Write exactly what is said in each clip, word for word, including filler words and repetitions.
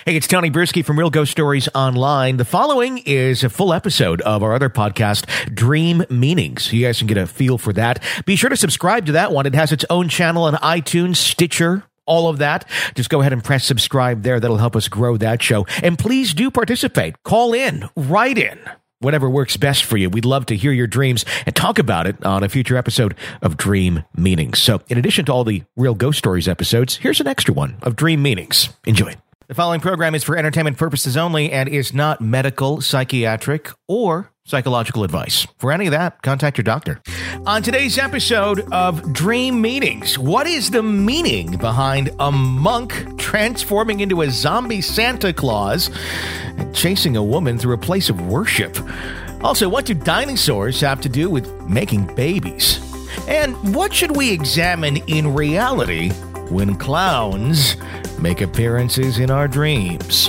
Hey, it's Tony Bruschi from Real Ghost Stories Online. The following is a full episode of our other podcast, Dream Meanings. You guys can get a feel for that. Be sure to subscribe to that one. It has its own channel on iTunes, Stitcher, all of that. Just go ahead and press subscribe there. That'll help us grow that show. And please do participate. Call in, write in. Whatever works best for you. We'd love to hear your dreams and talk about it on a future episode of Dream Meanings. So in addition to all the Real Ghost Stories episodes, here's an extra one of Dream Meanings. Enjoy. The following program is for entertainment purposes only and is not medical, psychiatric, or psychological advice. For any of that, contact your doctor. On today's episode of Dream Meanings, what is the meaning behind a monk transforming into a zombie Santa Claus and chasing a woman through a place of worship? Also, what do dinosaurs have to do with making babies? And what should we examine in reality when clowns make appearances in our dreams?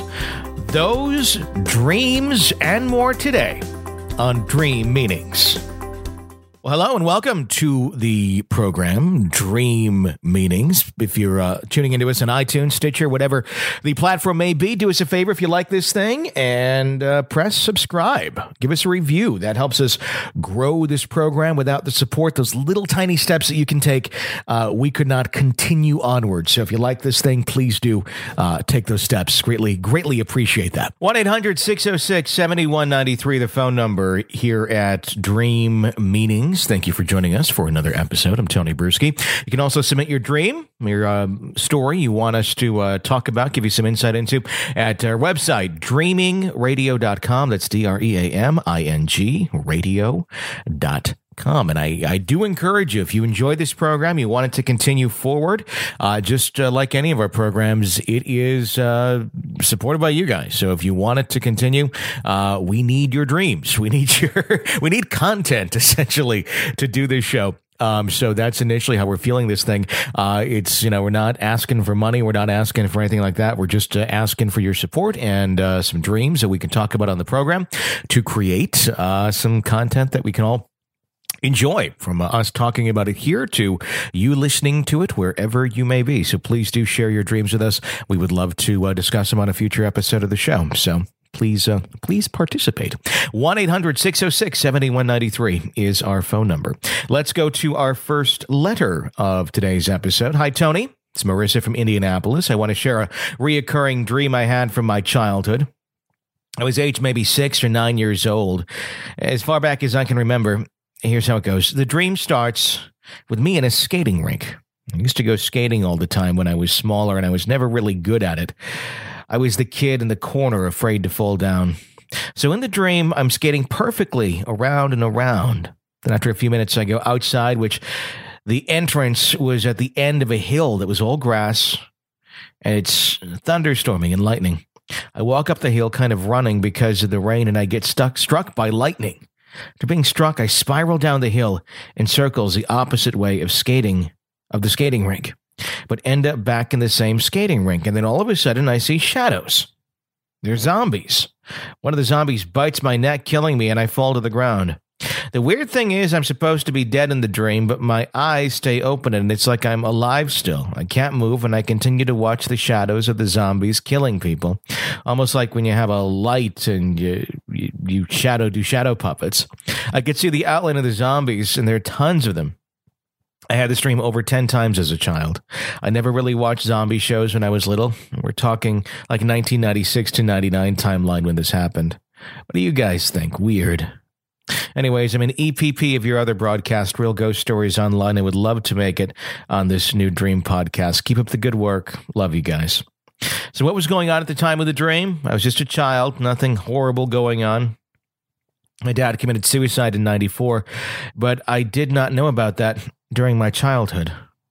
Those dreams and more today on Dream Meanings. Well, hello and welcome to the program, Dream Meanings. If you're uh, tuning into us on iTunes, Stitcher, whatever the platform may be, do us a favor if you like this thing and uh, press subscribe. Give us a review. That helps us grow this program. Without the support, those little tiny steps that you can take, uh, we could not continue onward. So if you like this thing, please do uh, take those steps. Greatly, greatly appreciate that. one eight hundred six oh six seven one nine three, the phone number here at Dream Meanings. Thank you for joining us for another episode. I'm Tony Bruschi. You can also submit your dream, your uh, story you want us to uh, talk about, give you some insight into at our website, dreaming radio dot com. That's D R E A M I N G radio dot com. Come. And I, I do encourage you, if you enjoy this program, you want it to continue forward, uh, just uh, like any of our programs, it is uh, supported by you guys. So if you want it to continue, uh, we need your dreams. We need your, we need content, essentially, to do this show. Um, so that's initially how we're feeling this thing. Uh, it's, you know, we're not asking for money. We're not asking for anything like that. We're just uh, asking for your support and uh, some dreams that we can talk about on the program to create uh, some content that we can all enjoy, from uh, us talking about it here to you listening to it wherever you may be. So please do share your dreams with us. We would love to uh, discuss them on a future episode of the show. So please, uh, please participate. one eight hundred six oh six seven one nine three is our phone number. Let's go to our first letter of today's episode. Hi, Tony. It's Marissa from Indianapolis. I want to share a reoccurring dream I had from my childhood. I was aged maybe six or nine years old. As far back as I can remember, here's how it goes. The dream starts with me in a skating rink. I used to go skating all the time when I was smaller, and I was never really good at it. I was the kid in the corner afraid to fall down. So in the dream, I'm skating perfectly around and around. Then after a few minutes, I go outside, which the entrance was at the end of a hill that was all grass, and it's thunderstorming and lightning. I walk up the hill kind of running because of the rain, and I get stuck, struck by lightning. After being struck, I spiral down the hill in circles the opposite way of skating, of the skating rink, but end up back in the same skating rink. And then all of a sudden, I see shadows. They're zombies. One of the zombies bites my neck, killing me, and I fall to the ground. The weird thing is I'm supposed to be dead in the dream, but my eyes stay open, and it's like I'm alive still. I can't move, and I continue to watch the shadows of the zombies killing people, almost like when you have a light and you, you, you shadow do shadow puppets. I could see the outline of the zombies, and there are tons of them. I had this dream over ten times as a child. I never really watched zombie shows when I was little. We're talking like nineteen ninety-six to ninety-nine timeline when this happened. What do you guys think? Weird. Anyways, I'm an E P P of your other broadcast, Real Ghost Stories Online. I would love to make it on this new dream podcast. Keep up the good work. Love you guys. So what was going on at the time of the dream? I was just a child. Nothing horrible going on. My dad committed suicide in ninety-four, but I did not know about that during my childhood.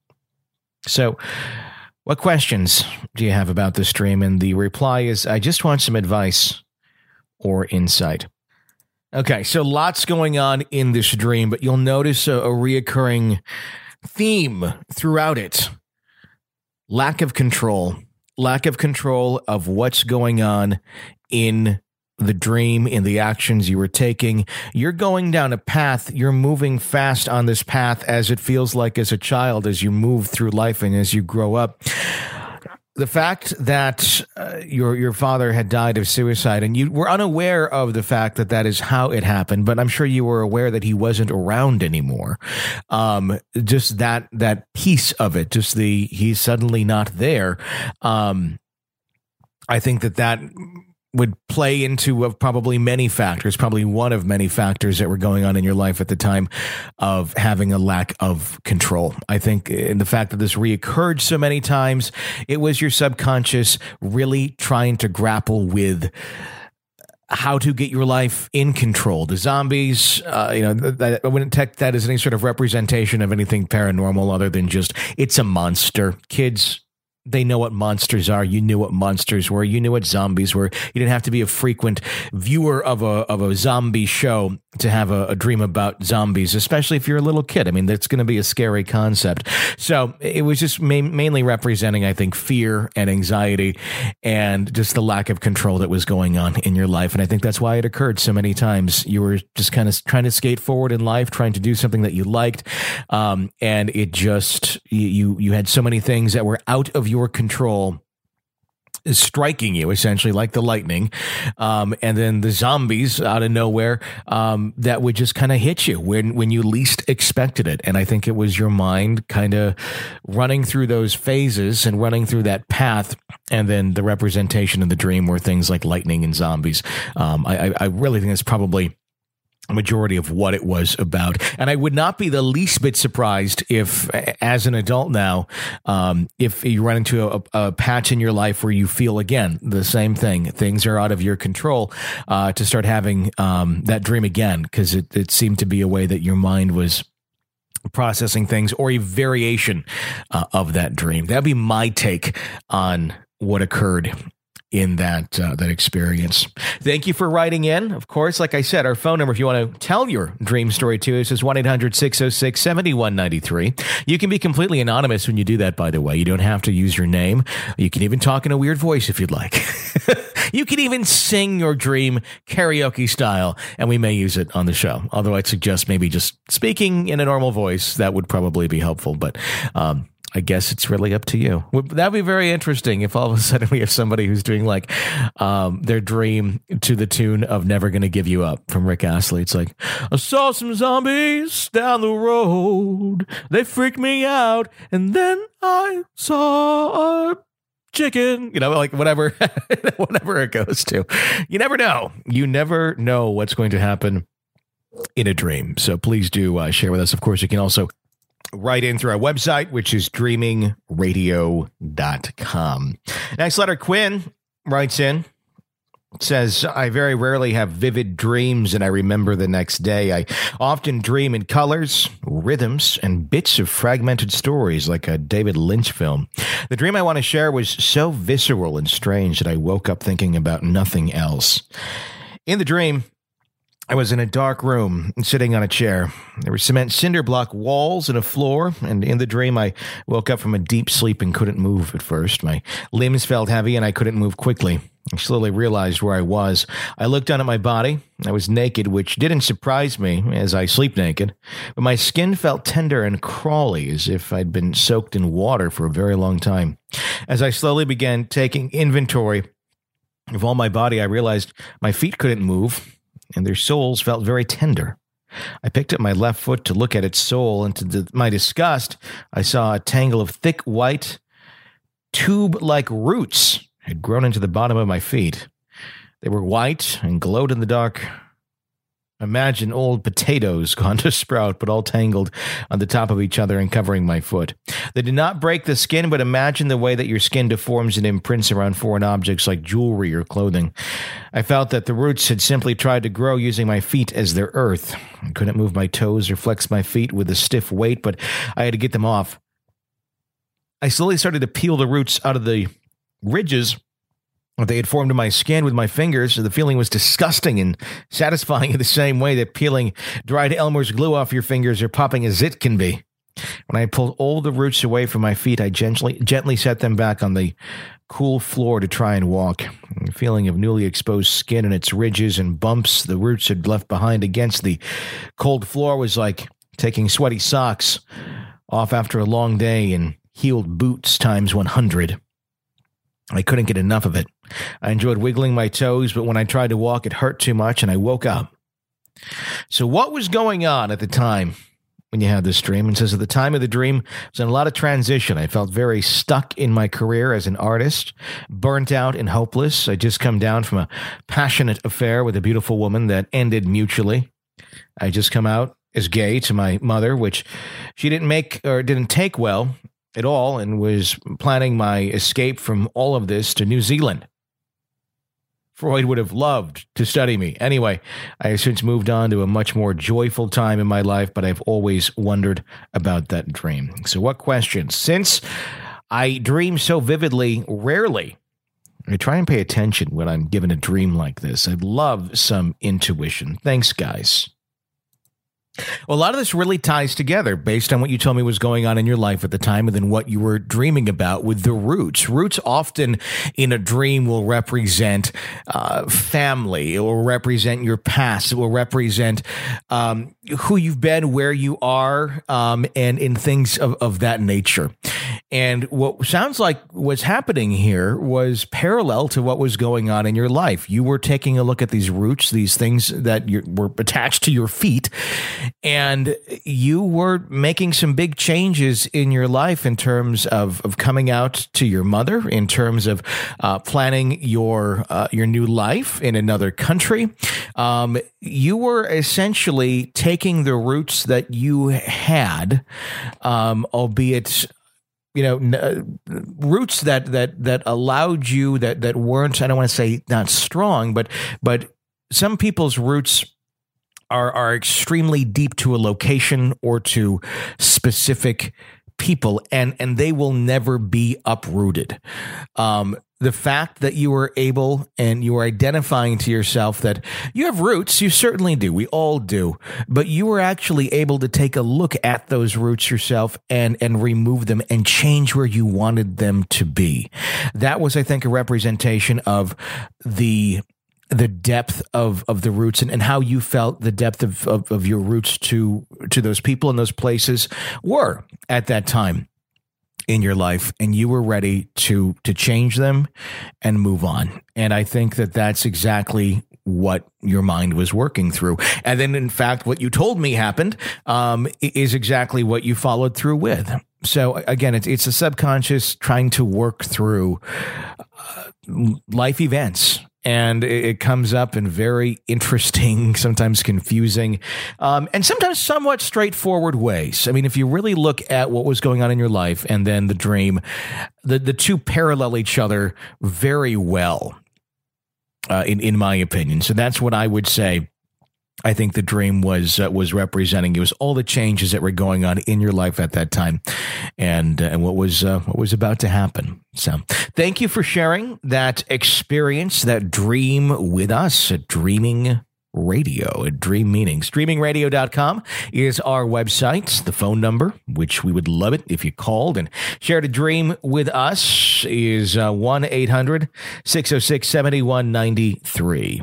So what questions do you have about this dream? And the reply is, I just want some advice or insight. Okay, so lots going on in this dream, but you'll notice a, a reoccurring theme throughout it. Lack of control. Lack of control of what's going on in the dream, in the actions you were taking. You're going down a path. You're moving fast on this path, as it feels like as a child, as you move through life and as you grow up. the fact that uh, your your father had died of suicide, and you were unaware of the fact that that is how it happened, but I'm sure you were aware that he wasn't around anymore. Um, just that that piece of it, just the he's suddenly not there. Um, I think that that would play into uh, probably many factors, probably one of many factors that were going on in your life at the time of having a lack of control. I think in the fact that this reoccurred so many times, it was your subconscious really trying to grapple with how to get your life in control. The zombies, uh, you know, that, I wouldn't take that as any sort of representation of anything paranormal other than just it's a monster. Kids, they know what monsters are. You knew what monsters were. You knew what zombies were. You didn't have to be a frequent viewer of a of a zombie show to have a, a dream about zombies, especially if you're a little kid. I mean, that's going to be a scary concept. So it was just ma- mainly representing, I think, fear and anxiety and just the lack of control that was going on in your life. And I think that's why it occurred so many times. You were just kind of trying to skate forward in life, trying to do something that you liked. Um, and it just, you, you had so many things that were out of your control striking you essentially like the lightning, um, and then the zombies out of nowhere um, that would just kind of hit you when when you least expected it. And I think it was your mind kind of running through those phases and running through that path, and then the representation in the dream were things like lightning and zombies. Um, I, I really think that's probably a majority of what it was about. And I would not be the least bit surprised if, as an adult now, um, if you run into a, a patch in your life where you feel, again, the same thing, things are out of your control, uh, to start having um, that dream again, because it, it seemed to be a way that your mind was processing things, or a variation uh, of that dream. That'd be my take on what occurred in that uh, that experience. Thank you for writing in. Of course, like I said, our phone number, if you want to tell your dream story to us, is one eight hundred six oh six seven one nine three. You can be completely anonymous when you do that, by the way. You don't have to use your name. You can even talk in a weird voice if you'd like. You can even sing your dream karaoke style, and we may use it on the show. Although I'd suggest maybe just speaking in a normal voice. That would probably be helpful, but um I guess it's really up to you. That'd be very interesting if all of a sudden we have somebody who's doing like um, their dream to the tune of Never Gonna Give You Up from Rick Astley. It's like, I saw some zombies down the road. They freaked me out. And then I saw a chicken, you know, like whatever, whatever it goes to. You never know. You never know what's going to happen in a dream. So please do uh, share with us. Of course, you can also write in through our website, which is dreaming radio dot com. Next letter, Quinn writes in, says, I very rarely have vivid dreams and I remember the next day. I often dream in colors, rhythms, and bits of fragmented stories like a David Lynch film. The dream I want to share was so visceral and strange that I woke up thinking about nothing else. In the dream, I was in a dark room sitting on a chair. There were cement cinder block walls and a floor, and in the dream I woke up from a deep sleep and couldn't move at first. My limbs felt heavy and I couldn't move quickly. I slowly realized where I was. I looked down at my body. I was naked, which didn't surprise me as I sleep naked, but my skin felt tender and crawly as if I'd been soaked in water for a very long time. As I slowly began taking inventory of all my body, I realized my feet couldn't move, and their soles felt very tender. I picked up my left foot to look at its sole, and to my disgust, I saw a tangle of thick, white, tube-like roots had grown into the bottom of my feet. They were white and glowed in the dark. Imagine old potatoes gone to sprout, but all tangled on the top of each other and covering my foot. They did not break the skin, but imagine the way that your skin deforms and imprints around foreign objects like jewelry or clothing. I felt that the roots had simply tried to grow using my feet as their earth. I couldn't move my toes or flex my feet with a stiff weight, but I had to get them off. I slowly started to peel the roots out of the ridges they had formed in my skin with my fingers. The feeling was disgusting and satisfying in the same way that peeling dried Elmer's glue off your fingers or popping a zit can be. When I pulled all the roots away from my feet, I gently gently set them back on the cool floor to try and walk. The feeling of newly exposed skin and its ridges and bumps the roots had left behind against the cold floor was like taking sweaty socks off after a long day in heeled boots times one hundred. I couldn't get enough of it. I enjoyed wiggling my toes, but when I tried to walk, it hurt too much, and I woke up. So what was going on at the time when you had this dream? And says at the time of the dream, I was in a lot of transition. I felt very stuck in my career as an artist, burnt out and hopeless. I just come down from a passionate affair with a beautiful woman that ended mutually. I just come out as gay to my mother, which she didn't make or didn't take well at all, and was planning my escape from all of this to New Zealand. Freud would have loved to study me. Anyway, I have since moved on to a much more joyful time in my life, but I've always wondered about that dream. So what questions? Since I dream so vividly, rarely, I try and pay attention when I'm given a dream like this. I'd love some intuition. Thanks, guys. Well, a lot of this really ties together based on what you told me was going on in your life at the time and then what you were dreaming about with the roots. Roots often in a dream will represent uh, family. It will represent your past. It will represent um, who you've been, where you are, um, and in things of, of that nature. And what sounds like what's happening here was parallel to what was going on in your life. You were taking a look at these roots, these things that you were attached to your feet, and you were making some big changes in your life in terms of, of coming out to your mother, in terms of uh, planning your uh, your new life in another country. Um, you were essentially taking the roots that you had, um, albeit you know, n- roots that that that allowed you that that weren't, I don't want to say not strong, but but some people's roots are are extremely deep to a location or to specific people, and and they will never be uprooted. Um, the fact that you were able and you were identifying to yourself that you have roots, you certainly do. We all do. But you were actually able to take a look at those roots yourself and, and remove them and change where you wanted them to be. That was, I think, a representation of the the depth of, of the roots and, and how you felt the depth of, of, of your roots to, to those people and those places were at that time in your life, and you were ready to to change them and move on. And I think that that's exactly what your mind was working through. And then, in fact, what you told me happened um, is exactly what you followed through with. So, again, it's, it's a subconscious trying to work through uh, life events. And it comes up in very interesting, sometimes confusing, um, and sometimes somewhat straightforward ways. I mean, if you really look at what was going on in your life and then the dream, the, the two parallel each other very well, uh, in, in my opinion. So that's what I would say I think the dream was uh, was representing. It was all the changes that were going on in your life at that time, and uh, and what was uh, what was about to happen. So, thank you for sharing that experience, that dream with us at Dreaming Radio, at Dream Meanings. dreaming radio dot com is our website. The phone number, which we would love it if you called and shared a dream with us, is uh, one eight hundred six oh six seven one nine three.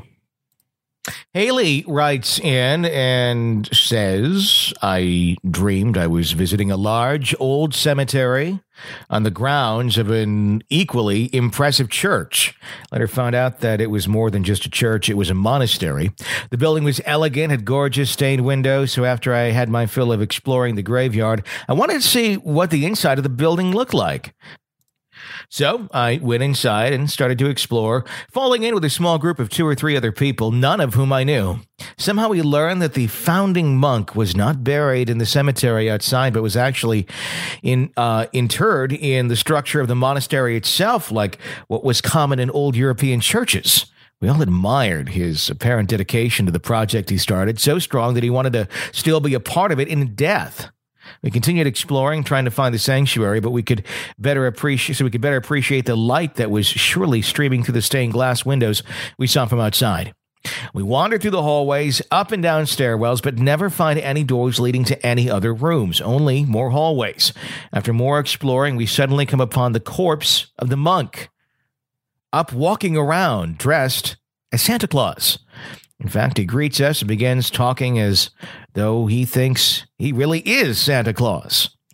Haley writes in and says, I dreamed I was visiting a large old cemetery on the grounds of an equally impressive church. Later found out that it was more than just a church, it was a monastery. The building was elegant, had gorgeous stained windows, so after I had my fill of exploring the graveyard, I wanted to see what the inside of the building looked like. So I went inside and started to explore, falling in with a small group of two or three other people, none of whom I knew. Somehow we learned that the founding monk was not buried in the cemetery outside, but was actually in, uh, interred in the structure of the monastery itself, like what was common in old European churches. We all admired his apparent dedication to the project he started, so strong that he wanted to still be a part of it in death. We continued exploring, trying to find the sanctuary, but we could better appreciate so we could better appreciate the light that was surely streaming through the stained glass windows we saw from outside. We wandered through the hallways, up and down stairwells, but never find any doors leading to any other rooms, only more hallways. After more exploring, we suddenly come upon the corpse of the monk, up walking around, dressed as Santa Claus. In fact, he greets us and begins talking as though he thinks he really is Santa Claus.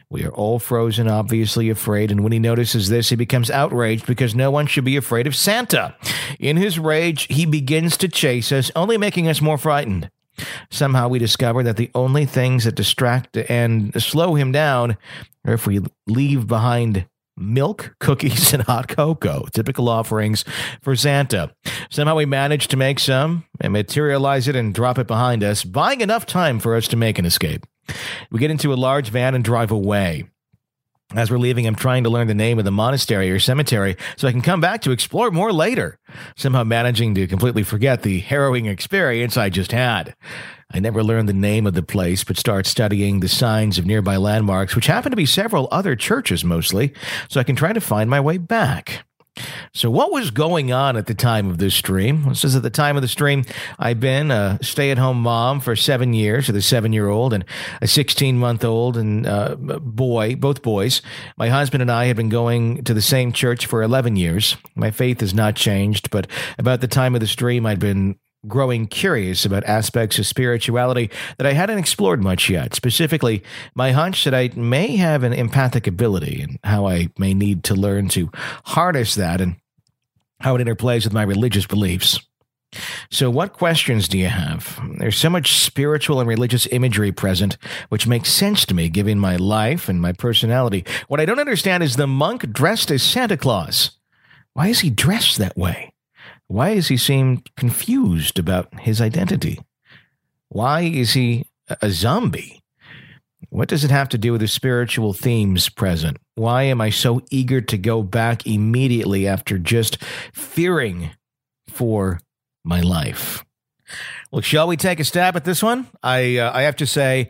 We are all frozen, obviously afraid, and when he notices this, he becomes outraged because no one should be afraid of Santa. In his rage, he begins to chase us, only making us more frightened. Somehow we discover that the only things that distract and slow him down are if we leave behind milk, cookies, and hot cocoa, typical offerings for Santa. Somehow we manage to make some and materialize it and drop it behind us, buying enough time for us to make an escape. We get into a large van and drive away. As we're leaving, I'm trying to learn the name of the monastery or cemetery so I can come back to explore more later, somehow managing to completely forget the harrowing experience I just had. I never learned the name of the place, but start studying the signs of nearby landmarks, which happen to be several other churches mostly, so I can try to find my way back. So what was going on at the time of this stream? This is at the time of the stream, I've been a stay-at-home mom for seven years with a seven-year-old and a sixteen-month-old and uh, boy, both boys. My husband and I have been going to the same church for eleven years. My faith has not changed, but about the time of the stream, I'd been growing curious about aspects of spirituality that I hadn't explored much yet, specifically my hunch that I may have an empathic ability and how I may need to learn to harness that and how it interplays with my religious beliefs. So what questions do you have? There's so much spiritual and religious imagery present, which makes sense to me given my life and my personality. What I don't understand is the monk dressed as Santa Claus. Why is he dressed that way? Why does he seem confused about his identity? Why is he a zombie? What does it have to do with the spiritual themes present? Why am I so eager to go back immediately after just fearing for my life? Well, shall we take a stab at this one? I uh, I have to say,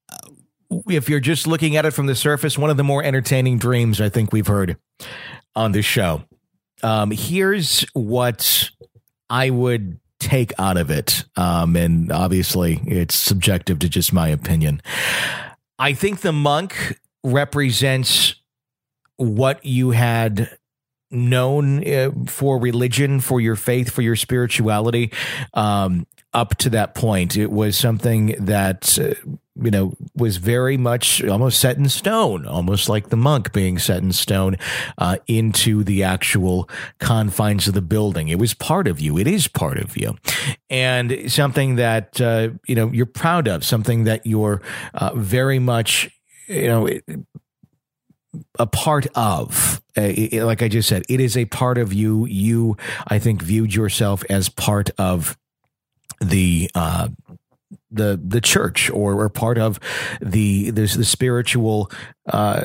if you're just looking at it from the surface, one of the more entertaining dreams I think we've heard on this show. Um, here's what I would take out of it. Um, and obviously it's subjective to just my opinion. I think the monk represents what you had known uh, for religion, for your faith, for your spirituality. Um, up to that point, it was something that, uh, you know, was very much almost set in stone, almost like the monk being set in stone uh, into the actual confines of the building. It was part of you. It is part of you. And something that, uh, you know, you're proud of, something that you're uh, very much, you know, a part of. Uh, it, like I just said, it is a part of you. You, I think, viewed yourself as part of the uh, the the church, or, or part of the the, the spiritual uh,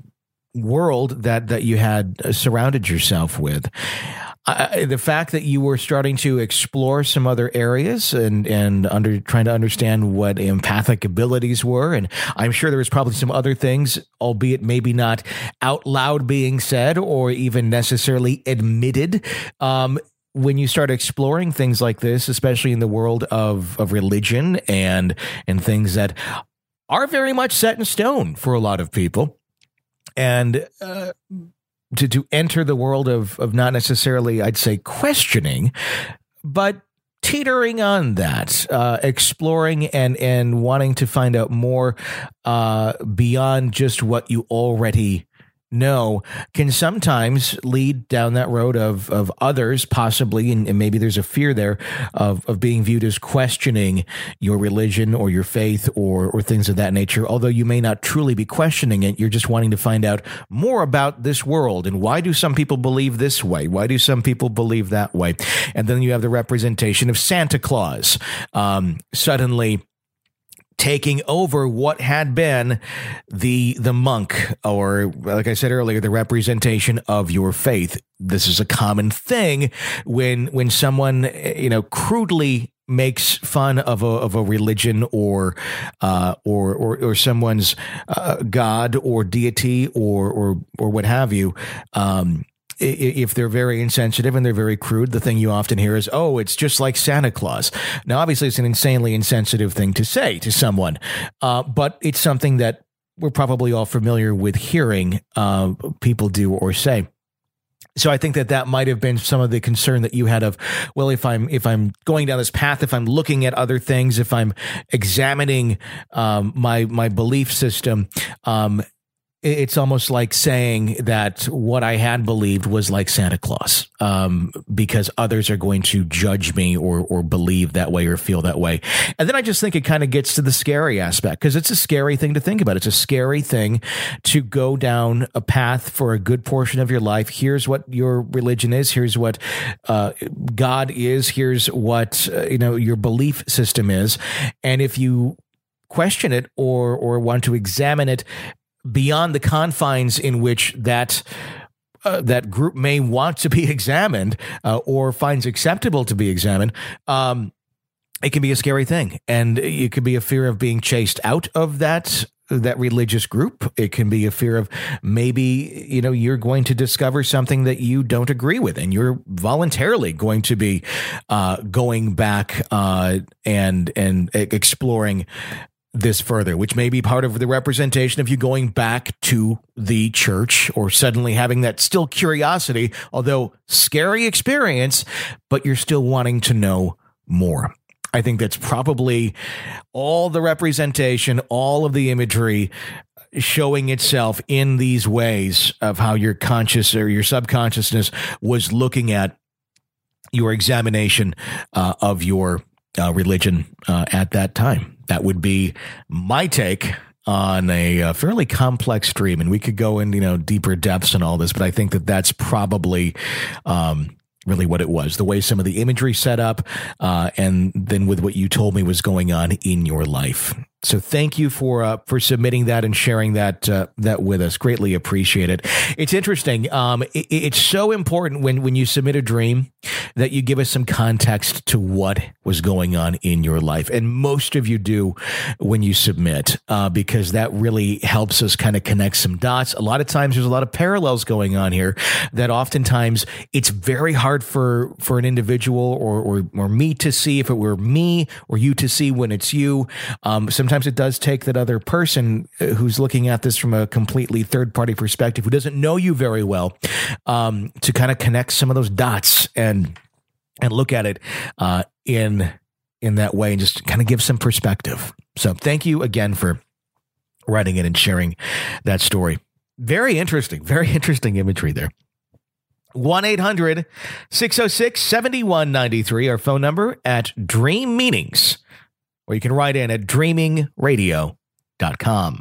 world that that you had surrounded yourself with. I, the fact that you were starting to explore some other areas and and under trying to understand what empathic abilities were, and I'm sure there was probably some other things, albeit maybe not out loud being said or even necessarily admitted. Um, when you start exploring things like this, especially in the world of, of religion and and things that are very much set in stone for a lot of people, and uh, to to enter the world of of not necessarily, I'd say, questioning, but teetering on that, uh, exploring and and wanting to find out more uh, beyond just what you already know, can sometimes lead down that road of of others possibly, and, and maybe there's a fear there of of being viewed as questioning your religion or your faith or or things of that nature. Although you may not truly be questioning it, you're just wanting to find out more about this world and why do some people believe this way? Why do some people believe that way? And then you have the representation of Santa Claus um, suddenly taking over what had been the the monk, or like I said earlier, the representation of your faith. This is a common thing when when someone, you know, crudely makes fun of a of a religion or uh, or, or or someone's uh, god or deity or or or what have you. Um, If they're very insensitive and they're very crude, the thing you often hear is, oh, it's just like Santa Claus. Now, obviously, it's an insanely insensitive thing to say to someone, uh, but it's something that we're probably all familiar with hearing uh, people do or say. So I think that that might have been some of the concern that you had of, well, if I'm if I'm going down this path, if I'm looking at other things, if I'm examining um, my my belief system, um, it's almost like saying that what I had believed was like Santa Claus, um, because others are going to judge me or or believe that way or feel that way. And then I just think it kind of gets to the scary aspect, because it's a scary thing to think about. It's a scary thing to go down a path for a good portion of your life. Here's what your religion is. Here's what uh, God is. Here's what uh, you know your belief system is. And if you question it or or want to examine it beyond the confines in which that uh, that group may want to be examined uh, or finds acceptable to be examined, um, it can be a scary thing, and it could be a fear of being chased out of that that religious group. It can be a fear of maybe, you know, you're going to discover something that you don't agree with, and you're voluntarily going to be uh, going back uh, and and exploring this further, which may be part of the representation of you going back to the church or suddenly having that still curiosity, although scary experience, but you're still wanting to know more. I think that's probably all the representation, all of the imagery showing itself in these ways of how your conscious or your subconsciousness was looking at your examination uh, of your uh, religion uh, at that time. That would be my take on a, a fairly complex dream, and we could go in, you know, deeper depths and all this, but I think that that's probably um, really what it was. The way some of the imagery set up, uh, and then with what you told me was going on in your life. So thank you for uh, for submitting that and sharing that uh, that with us. Greatly appreciate it. It's interesting. Um, it, it's so important when when you submit a dream that you give us some context to what was going on in your life, and most of you do when you submit, uh, because that really helps us kind of connect some dots. A lot of times, there's a lot of parallels going on here that oftentimes it's very hard for for an individual or or, or me to see if it were me, or you to see when it's you. Um, sometimes it does take that other person who's looking at this from a completely third-party perspective, who doesn't know you very well, um, to kind of connect some of those dots and and look at it uh, in in that way and just kind of give some perspective. So thank you again for writing it and sharing that story. Very interesting, very interesting imagery there. one eight hundred six oh six seven one nine three, our phone number at Dream Meanings, or you can write in at dreaming radio dot com.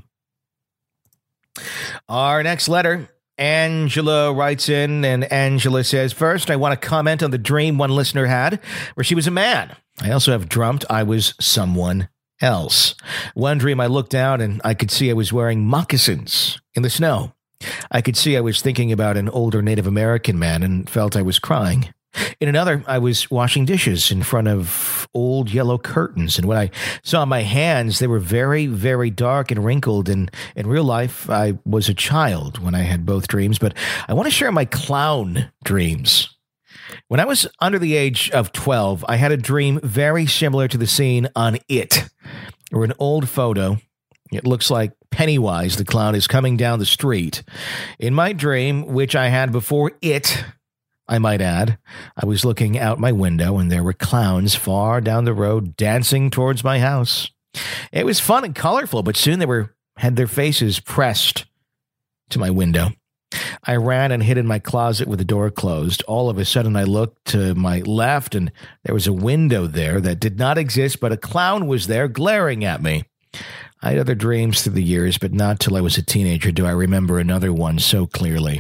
Our next letter, Angela writes in, and Angela says, first, I want to comment on the dream one listener had where she was a man. I also have dreamt I was someone else. One dream I looked out and I could see I was wearing moccasins in the snow. I could see I was thinking about an older Native American man and felt I was crying. In another, I was washing dishes in front of old yellow curtains, and when I saw my hands, they were very, very dark and wrinkled, and in real life, I was a child when I had both dreams, but I want to share my clown dreams. When I was under the age of twelve, I had a dream very similar to the scene on It, or an old photo. It looks like Pennywise, the clown, is coming down the street. In my dream, which I had before It, I might add, I was looking out my window and there were clowns far down the road dancing towards my house. It was fun and colorful, but soon they were had their faces pressed to my window. I ran and hid in my closet with the door closed. All of a sudden, I looked to my left and there was a window there that did not exist, but a clown was there glaring at me. I had other dreams through the years, but not till I was a teenager do I remember another one so clearly.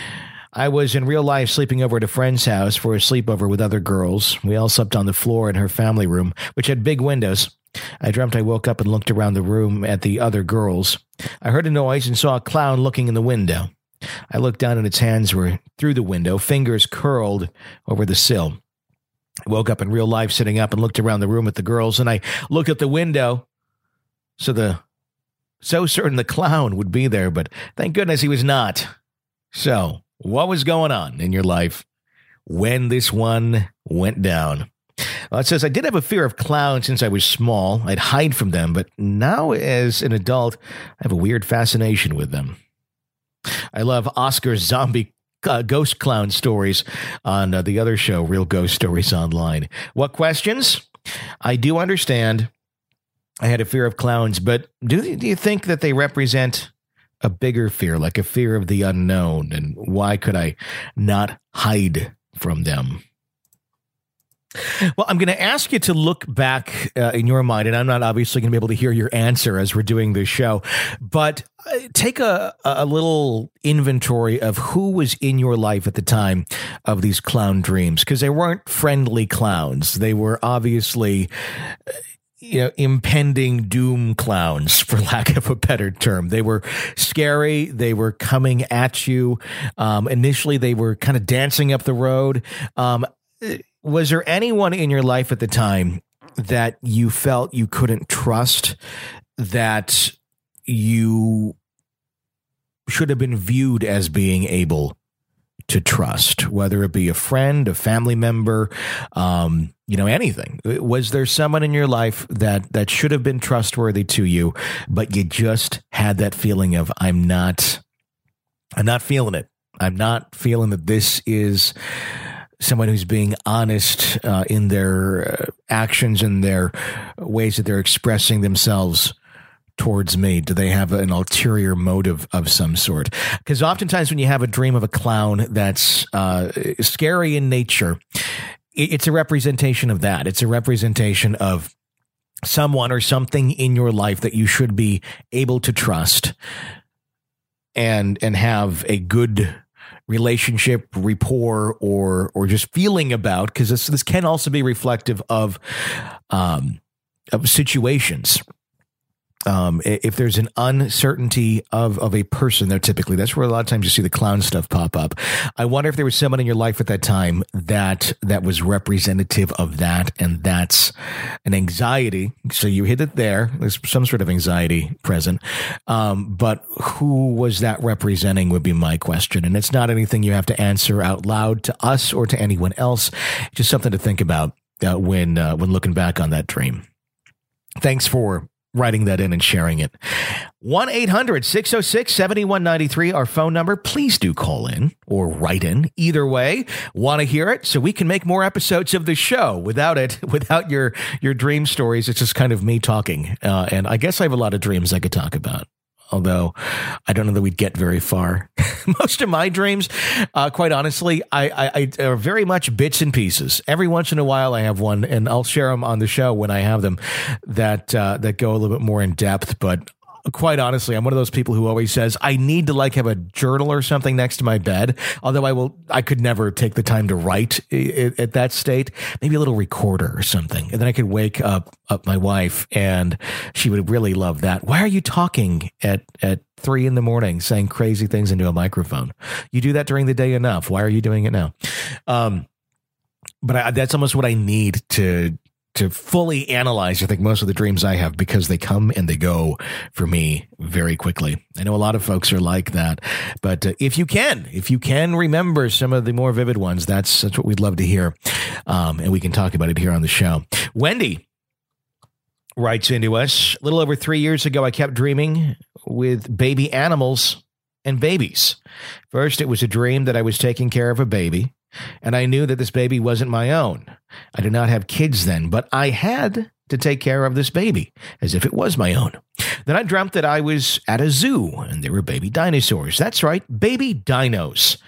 I was in real life sleeping over at a friend's house for a sleepover with other girls. We all slept on the floor in her family room, which had big windows. I dreamt I woke up and looked around the room at the other girls. I heard a noise and saw a clown looking in the window. I looked down and its hands were through the window, fingers curled over the sill. I woke up in real life sitting up and looked around the room at the girls, and I looked at the window so the so certain the clown would be there, but thank goodness he was not. So, what was going on in your life when this one went down? Well, it says, I did have a fear of clowns since I was small. I'd hide from them, but now as an adult, I have a weird fascination with them. I love Oscar's zombie uh, ghost clown stories on uh, the other show, Real Ghost Stories Online. What questions? I do understand I had a fear of clowns, but do, do you think that they represent a bigger fear, like a fear of the unknown? And why could I not hide from them? Well, I'm going to ask you to look back uh, in your mind, and I'm not obviously going to be able to hear your answer as we're doing this show, but uh, take a, a little inventory of who was in your life at the time of these clown dreams, because they weren't friendly clowns. They were obviously, uh, you know, impending doom clowns, for lack of a better term. They were scary. They were coming at you. Um, initially, they were kind of dancing up the road. Um, Was there anyone in your life at the time that you felt you couldn't trust, that you should have been viewed as being able to trust, whether it be a friend, a family member, um, you know, anything? Was there someone in your life that, that should have been trustworthy to you, but you just had that feeling of, I'm not, I'm not feeling it. I'm not feeling that this is someone who's being honest uh, in their uh, actions and their ways that they're expressing themselves towards me? Do they have an ulterior motive of some sort? Because oftentimes when you have a dream of a clown that's uh, scary in nature, it's a representation of that. It's a representation of someone or something in your life that you should be able to trust and and have a good relationship, rapport, or or just feeling about, because this this can also be reflective of um, of situations. Um, if there's an uncertainty of, of a person there, typically that's where a lot of times you see the clown stuff pop up. I wonder if there was someone in your life at that time that that was representative of that, and that's an anxiety. So you hit it there. There's some sort of anxiety present. Um, but who was that representing would be my question. And it's not anything you have to answer out loud to us or to anyone else. Just something to think about uh, when uh, when looking back on that dream. Thanks for writing that in and sharing it. one eight hundred six oh six seven one nine three, our phone number. Please do call in or write in. Either way, want to hear it so we can make more episodes of the show. Without it, without your, your dream stories, it's just kind of me talking. Uh, and I guess I have a lot of dreams I could talk about, although I don't know that we'd get very far. Most of my dreams, uh, quite honestly, I, I, I are very much bits and pieces. Every once in a while I have one, and I'll share them on the show when I have them, that uh, that go a little bit more in depth. But quite honestly, I'm one of those people who always says I need to like have a journal or something next to my bed. Although I will, I could never take the time to write at that state. Maybe a little recorder or something, and then I could wake up up my wife, and she would really love that. Why are you talking at at three in the morning, saying crazy things into a microphone? You do that during the day enough. Why are you doing it now? Um, but I, that's almost what I need to. to fully analyze, I think, most of the dreams I have, because they come and they go for me very quickly. I know a lot of folks are like that, but uh, if you can, if you can remember some of the more vivid ones, that's, that's what we'd love to hear. Um, and we can talk about it here on the show. Wendy writes into us, a little over three years ago, I kept dreaming with baby animals and babies. First, it was a dream that I was taking care of a baby, and I knew that this baby wasn't my own. I did not have kids then, but I had to take care of this baby as if it was my own. Then I dreamt that I was at a zoo and there were baby dinosaurs. That's right, baby dinos.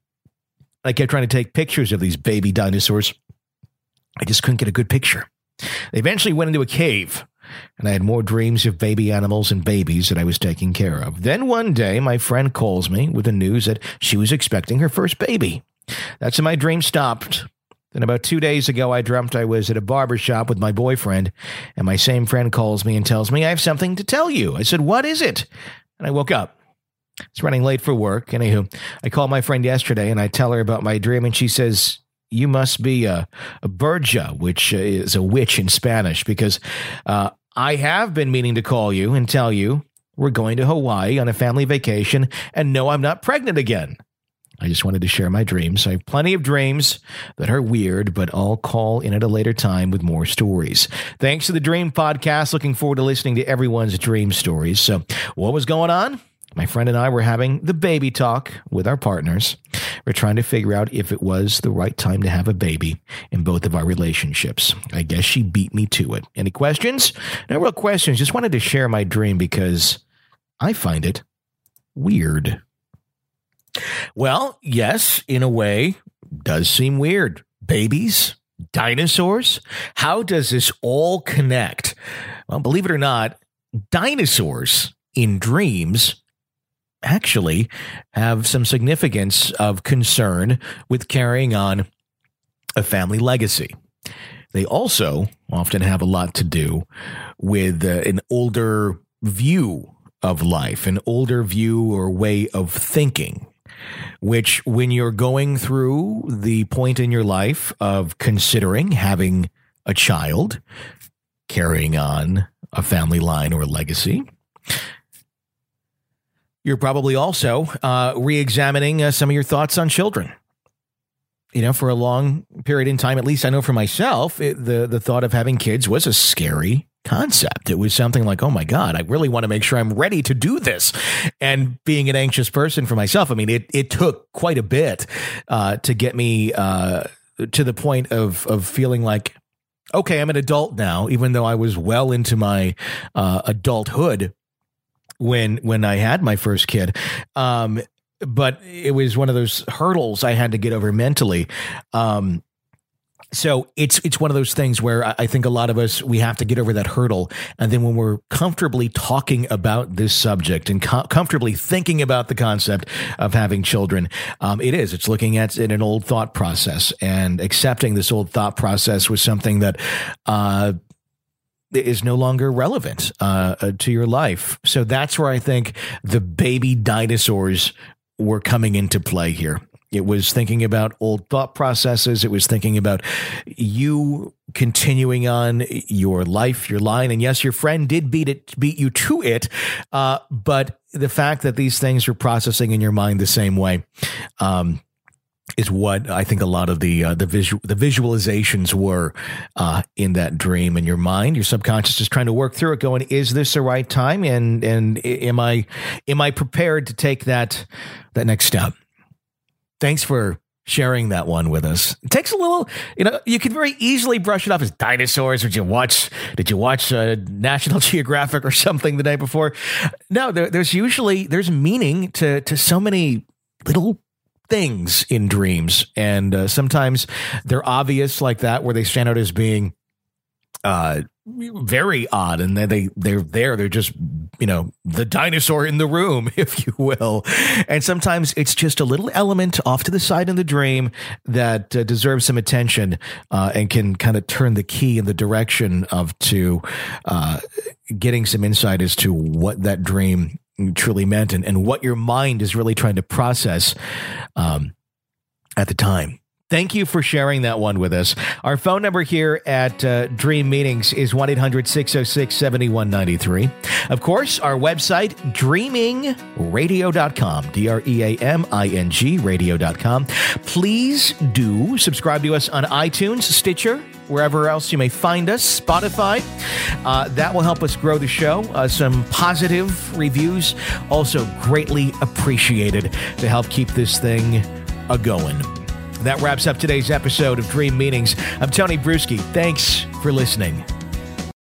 I kept trying to take pictures of these baby dinosaurs. I just couldn't get a good picture. They eventually went into a cave, and I had more dreams of baby animals and babies that I was taking care of. Then one day, my friend calls me with the news that she was expecting her first baby. That's when my dream stopped. Then about two days ago, I dreamt I was at a barber shop with my boyfriend, and my same friend calls me and tells me, I have something to tell you. I said, what is it? And I woke up. It's running late for work. Anywho, I called my friend yesterday, and I tell her about my dream, and she says, you must be a, a Berja, which is a witch in Spanish, because uh, I have been meaning to call you and tell you we're going to Hawaii on a family vacation, and no, I'm not pregnant again. I just wanted to share my dreams. I have plenty of dreams that are weird, but I'll call in at a later time with more stories. Thanks to the Dream Podcast. Looking forward to listening to everyone's dream stories. So what was going on? My friend and I were having the baby talk with our partners. We're trying to figure out if it was the right time to have a baby in both of our relationships. I guess she beat me to it. Any questions? No real questions. Just wanted to share my dream because I find it weird? Well, yes, in a way, does seem weird. Babies, dinosaurs, how does this all connect? Well, believe it or not, dinosaurs in dreams actually have some significance of concern with carrying on a family legacy. They also often have a lot to do with uh, an older view of life, an older view or way of thinking, which when you're going through the point in your life of considering having a child, carrying on a family line or legacy, you're probably also uh, re-examining uh, some of your thoughts on children. You know, for a long period in time, at least I know for myself, it, the, the thought of having kids was a scary concept. It was something like, oh my God, I really want to make sure I'm ready to do this. And being an anxious person for myself, I mean, it it took quite a bit uh, to get me uh, to the point of of feeling like, okay, I'm an adult now, even though I was well into my uh, adulthood when when I had my first kid. Um, but it was one of those hurdles I had to get over mentally. Um, so it's it's one of those things where I think a lot of us, we have to get over that hurdle. And then when we're comfortably talking about this subject and com- comfortably thinking about the concept of having children, um, it is. It's looking at in an old thought process and accepting this old thought process was something that uh, is no longer relevant uh, to your life. So that's where I think the baby dinosaurs were coming into play here. It was thinking about old thought processes. It was thinking about you continuing on your life, your line. And yes, your friend did beat it, beat you to it. Uh, but the fact that these things are processing in your mind the same way, um, is what I think a lot of the uh, the visual the visualizations were uh, in that dream in your mind. Your subconscious is trying to work through it, going, "Is this the right time? And and am I am I prepared to take that that next step?" Thanks for sharing that one with us. It takes a little, you know, you could very easily brush it off as dinosaurs. Did you watch, did you watch uh, National Geographic or something the night before? No, there, there's usually, there's meaning to, to so many little things in dreams. And uh, sometimes they're obvious like that, where they stand out as being uh, very odd. And then they, they're there. They're just, you know, the dinosaur in the room, if you will. And sometimes it's just a little element off to the side in the dream that uh, deserves some attention uh, and can kind of turn the key in the direction of to uh, getting some insight as to what that dream truly meant and, and what your mind is really trying to process um, at the time. Thank you for sharing that one with us. Our phone number here at uh, Dream Meanings is one eight hundred six oh six seven one nine three. Of course, our website, dreaming radio dot com, D R E A M I N G radio dot com. Please do subscribe to us on iTunes, Stitcher, wherever else you may find us, Spotify. Uh, that will help us grow the show. Uh, some positive reviews, also greatly appreciated to help keep this thing a-going. That wraps up today's episode of Dream Meanings. I'm Tony Bruschi. Thanks for listening.